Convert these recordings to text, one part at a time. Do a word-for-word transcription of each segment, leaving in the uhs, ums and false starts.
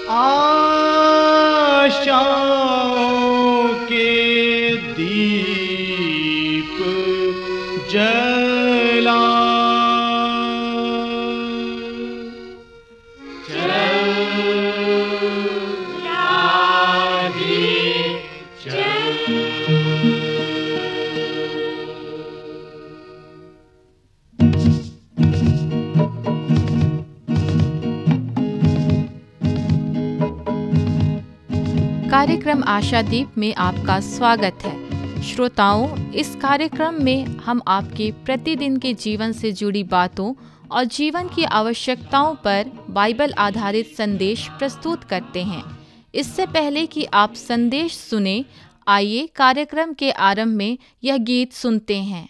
आशाओं के दीप जला कार्यक्रम आशादीप में आपका स्वागत है। श्रोताओं, इस कार्यक्रम में हम आपके प्रतिदिन के जीवन से जुड़ी बातों और जीवन की आवश्यकताओं पर बाइबल आधारित संदेश प्रस्तुत करते हैं। इससे पहले कि आप संदेश सुने, आइए कार्यक्रम के आरंभ में यह गीत सुनते हैं।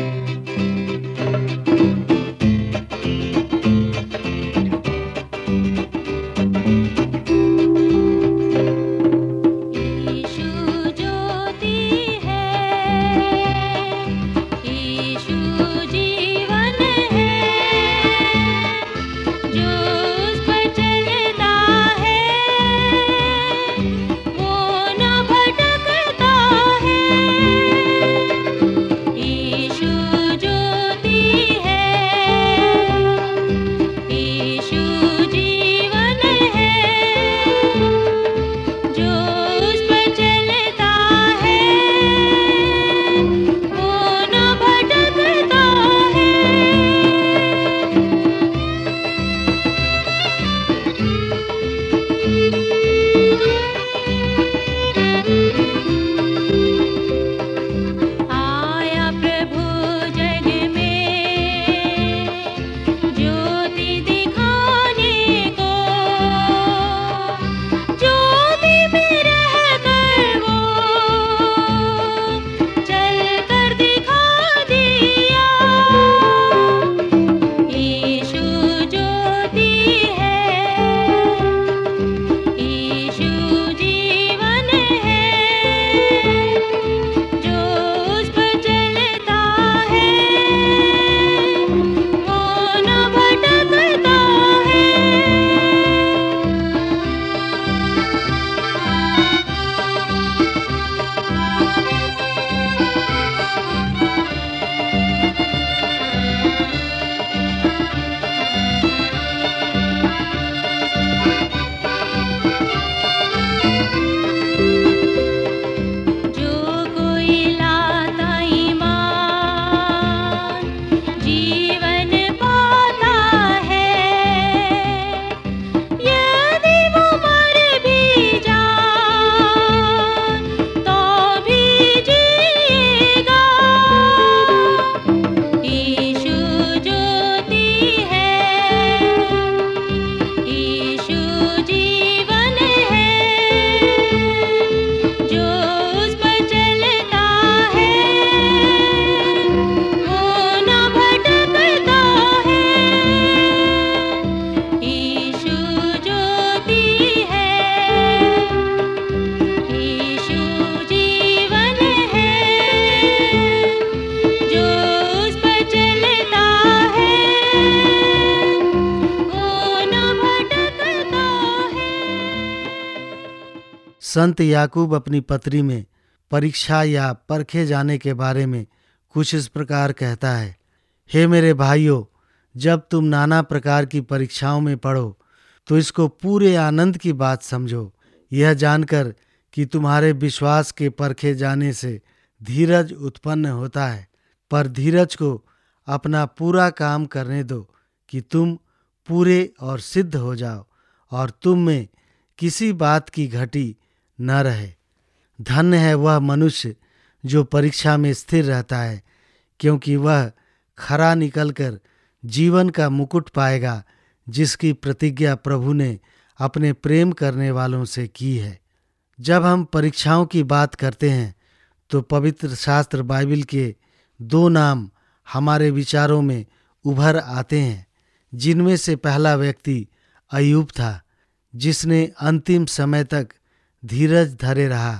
संत याकूब अपनी पत्री में परीक्षा या परखे जाने के बारे में कुछ इस प्रकार कहता है। हे मेरे भाइयों, जब तुम नाना प्रकार की परीक्षाओं में पड़ो तो इसको पूरे आनंद की बात समझो, यह जानकर कि तुम्हारे विश्वास के परखे जाने से धीरज उत्पन्न होता है। पर धीरज को अपना पूरा काम करने दो कि तुम पूरे और सिद्ध हो जाओ और तुम में किसी बात की घटी न रहे। धन्य है वह मनुष्य जो परीक्षा में स्थिर रहता है, क्योंकि वह खरा निकलकर जीवन का मुकुट पाएगा, जिसकी प्रतिज्ञा प्रभु ने अपने प्रेम करने वालों से की है। जब हम परीक्षाओं की बात करते हैं तो पवित्र शास्त्र बाइबल के दो नाम हमारे विचारों में उभर आते हैं, जिनमें से पहला व्यक्ति अय्यूब था, जिसने अंतिम समय तक धीरज धरे रहा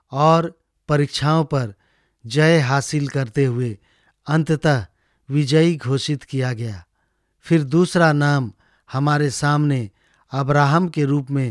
और परीक्षाओं पर जय हासिल करते हुए अंततः विजयी घोषित किया गया। फिर दूसरा नाम हमारे सामने अब्राहम के रूप में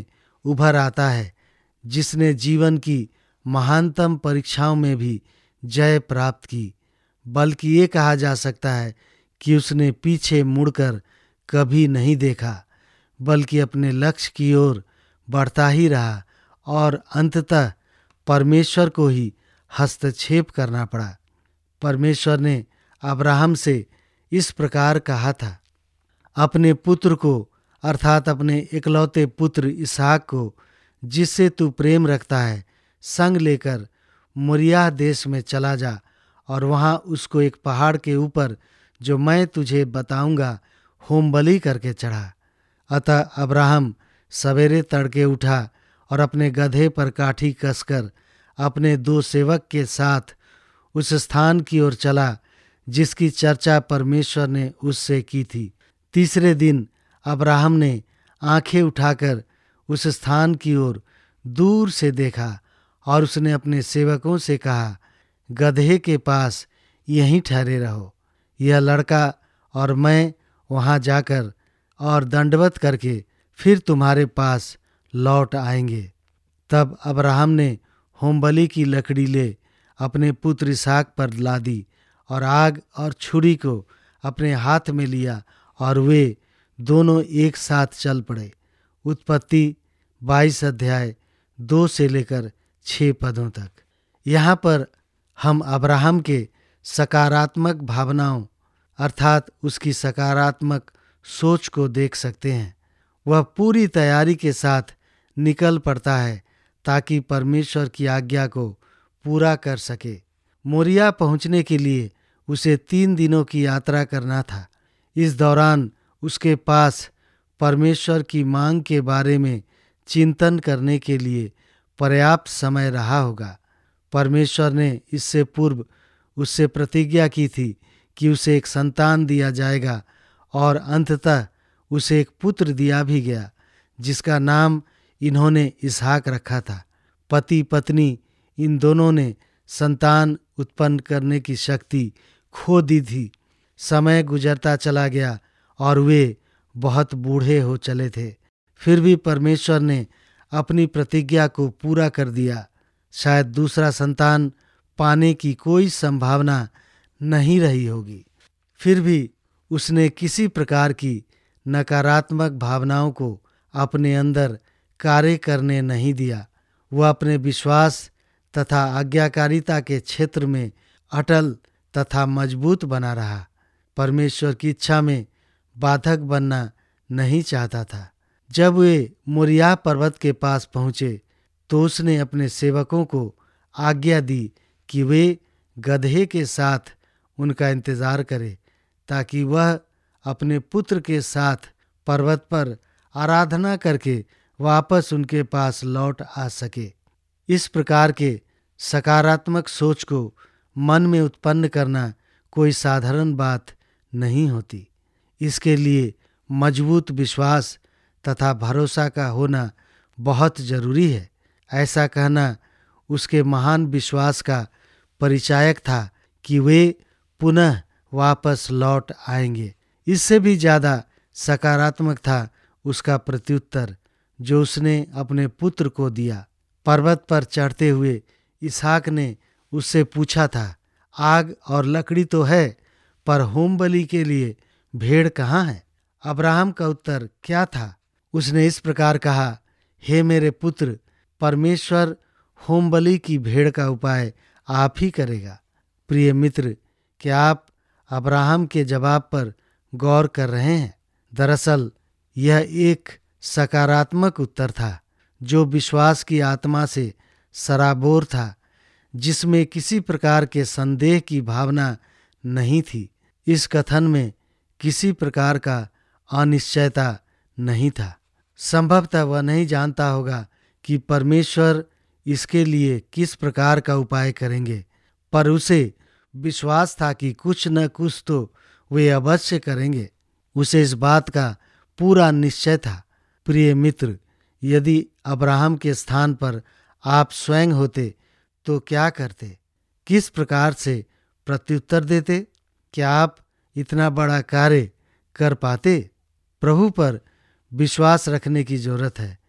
उभर आता है, जिसने जीवन की महानतम परीक्षाओं में भी जय प्राप्त की। बल्कि ये कहा जा सकता है कि उसने पीछे मुड़कर कभी नहीं देखा, बल्कि अपने लक्ष्य की ओर बढ़ता ही रहा और अंततः परमेश्वर को ही हस्तक्षेप करना पड़ा। परमेश्वर ने अब्राहम से इस प्रकार कहा था, अपने पुत्र को अर्थात अपने इकलौते पुत्र इसहाक को, जिससे तू प्रेम रखता है, संग लेकर मोरिय्याह देश में चला जा और वहां उसको एक पहाड़ के ऊपर, जो मैं तुझे बताऊंगा, होम बलि करके चढ़ा। अतः अब्राहम सवेरे तड़के उठा और अपने गधे पर काठी कसकर अपने दो सेवक के साथ उस स्थान की ओर चला जिसकी चर्चा परमेश्वर ने उससे की थी। तीसरे दिन अब्राहम ने आंखें उठाकर उस स्थान की ओर दूर से देखा और उसने अपने सेवकों से कहा, गधे के पास यहीं ठहरे रहो, यह लड़का और मैं वहां जाकर और दंडवत करके फिर तुम्हारे पास लौट आएंगे। तब अब्राहम ने होमबलि की लकड़ी ले अपने पुत्र इसहाक पर लादी और आग और छुरी को अपने हाथ में लिया और वे दोनों एक साथ चल पड़े। उत्पत्ति बाईस अध्याय दो से लेकर छः पदों तक। यहाँ पर हम अब्राहम के सकारात्मक भावनाओं अर्थात उसकी सकारात्मक सोच को देख सकते हैं। वह पूरी तैयारी के साथ निकल पड़ता है ताकि परमेश्वर की आज्ञा को पूरा कर सके। मोरिय्याह पहुंचने के लिए उसे तीन दिनों की यात्रा करना था। इस दौरान उसके पास परमेश्वर की मांग के बारे में चिंतन करने के लिए पर्याप्त समय रहा होगा। परमेश्वर ने इससे पूर्व उससे प्रतिज्ञा की थी कि उसे एक संतान दिया जाएगा और अंततः उसे एक पुत्र दिया भी गया, जिसका नाम इन्होंने इसहाक रखा था। पति पत्नी इन दोनों ने संतान उत्पन्न करने की शक्ति खो दी थी। समय गुजरता चला गया और वे बहुत बूढ़े हो चले थे। फिर भी परमेश्वर ने अपनी प्रतिज्ञा को पूरा कर दिया। शायद दूसरा संतान पाने की कोई संभावना नहीं रही होगी, फिर भी उसने किसी प्रकार की नकारात्मक भावनाओं को अपने अंदर कार्य करने नहीं दिया। वह अपने विश्वास तथा आज्ञाकारिता के क्षेत्र में अटल तथा मजबूत बना रहा। परमेश्वर की इच्छा में बाधक बनना नहीं चाहता था। जब वे मोरिय्याह पर्वत के पास पहुंचे तो उसने अपने सेवकों को आज्ञा दी कि वे गधे के साथ उनका इंतजार करें ताकि वह अपने पुत्र के साथ पर्वत पर आराधना करके वापस उनके पास लौट आ सके। इस प्रकार के सकारात्मक सोच को मन में उत्पन्न करना कोई साधारण बात नहीं होती। इसके लिए मजबूत विश्वास तथा भरोसा का होना बहुत जरूरी है। ऐसा कहना उसके महान विश्वास का परिचायक था कि वे पुनः वापस लौट आएंगे। इससे भी ज़्यादा सकारात्मक था उसका प्रत्युत्तर जो उसने अपने पुत्र को दिया। पर्वत पर चढ़ते हुए इसहाक ने उससे पूछा था, आग और लकड़ी तो है, पर होम बलि के लिए भेड़ कहाँ है? अब्राहम का उत्तर क्या था? उसने इस प्रकार कहा, हे मेरे पुत्र, परमेश्वर होम बलि की भेड़ का उपाय आप ही करेगा। प्रिय मित्र, क्या आप अब्राहम के जवाब पर गौर कर रहे हैं? दरअसल यह एक सकारात्मक उत्तर था जो विश्वास की आत्मा से सराबोर था, जिसमें किसी प्रकार के संदेह की भावना नहीं थी। इस कथन में किसी प्रकार का अनिश्चयता नहीं था। संभवतः वह नहीं जानता होगा कि परमेश्वर इसके लिए किस प्रकार का उपाय करेंगे, पर उसे विश्वास था कि कुछ न कुछ तो वे अवश्य करेंगे। उसे इस बात का पूरा निश्चय था। प्रिय मित्र, यदि अब्राहम के स्थान पर आप स्वयं होते तो क्या करते? किस प्रकार से प्रत्युत्तर देते? क्या आप इतना बड़ा कार्य कर पाते? प्रभु पर विश्वास रखने की जरूरत है,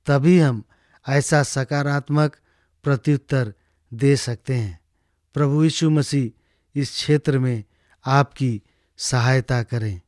तभी हम ऐसा सकारात्मक प्रत्युत्तर दे सकते हैं। प्रभु यीशु मसीह इस क्षेत्र में आपकी सहायता करें।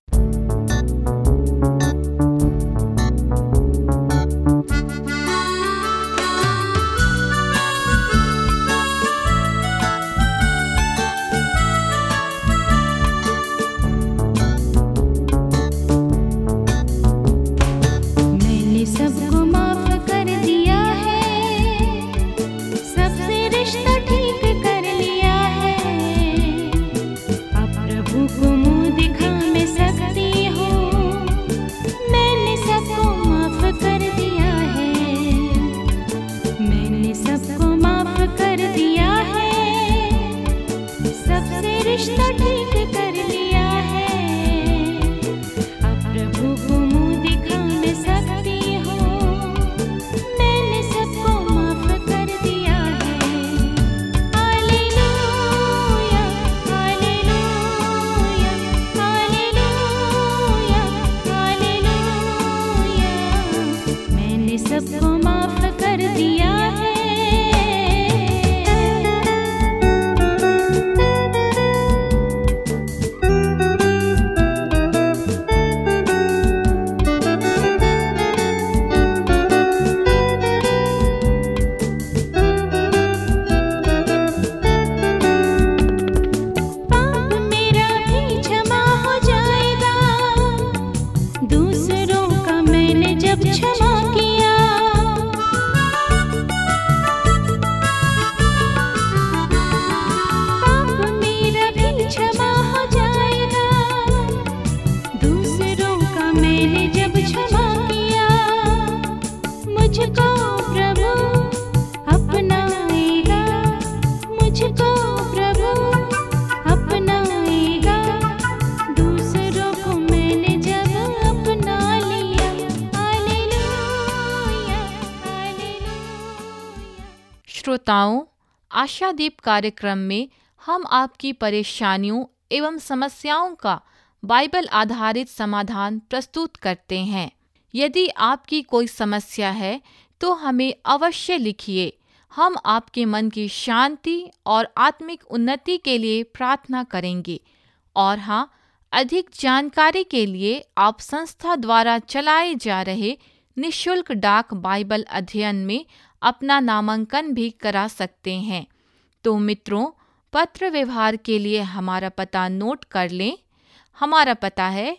श्रोताओं, आशादीप कार्यक्रम में हम आपकी परेशानियों एवं समस्याओं का बाइबल आधारित समाधान प्रस्तुत करते हैं। यदि आपकी कोई समस्या है तो हमें अवश्य लिखिए। हम आपके मन की शांति और आत्मिक उन्नति के लिए प्रार्थना करेंगे। और हाँ, अधिक जानकारी के लिए आप संस्था द्वारा चलाए जा रहे निःशुल्क डाक बाइबल अध्ययन में अपना नामांकन भी करा सकते हैं। तो मित्रों, पत्र व्यवहार के लिए हमारा पता नोट कर लें। हमारा पता है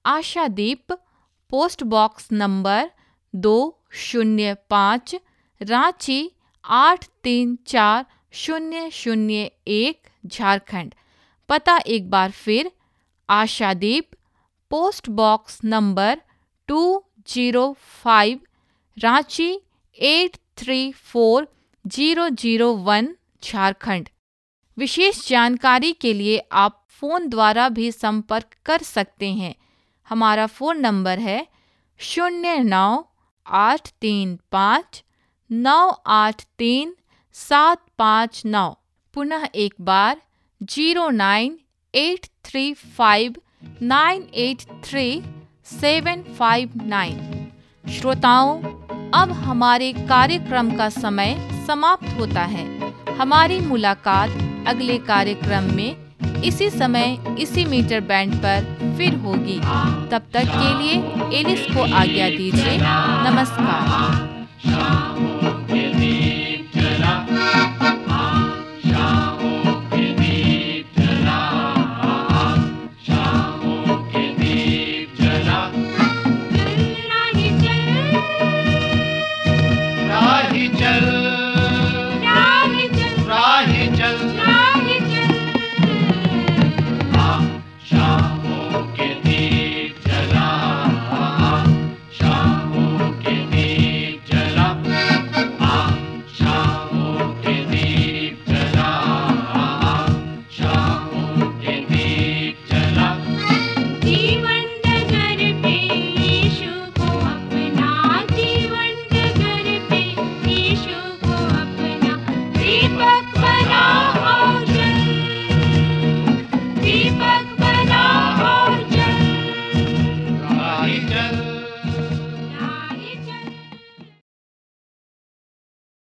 आशादीप, पोस्ट बॉक्स नंबर दो शून्य पाँच, रांची आठ तीन चार शून्य शून्य एक, झारखंड। पता एक बार फिर, Ashadeep, post box number two zero five, Ranchi eight three four zero zero one, Jharkhand. विशेष जानकारी के लिए आप फ़ोन द्वारा भी संपर्क कर सकते हैं। हमारा फ़ोन नंबर है शून्य नौ आठ तीन पाँच नौ आठ तीन सात पाँच नौ। पुनः एक बार zero nine eight three five nine eight three seven five nine. श्रोताओं, अब हमारे कार्यक्रम का समय समाप्त होता है। हमारी मुलाकात अगले कार्यक्रम में इसी समय इसी मीटर बैंड पर फिर होगी। तब तक के लिए एलिस को आज्ञा दीजिए। नमस्कार।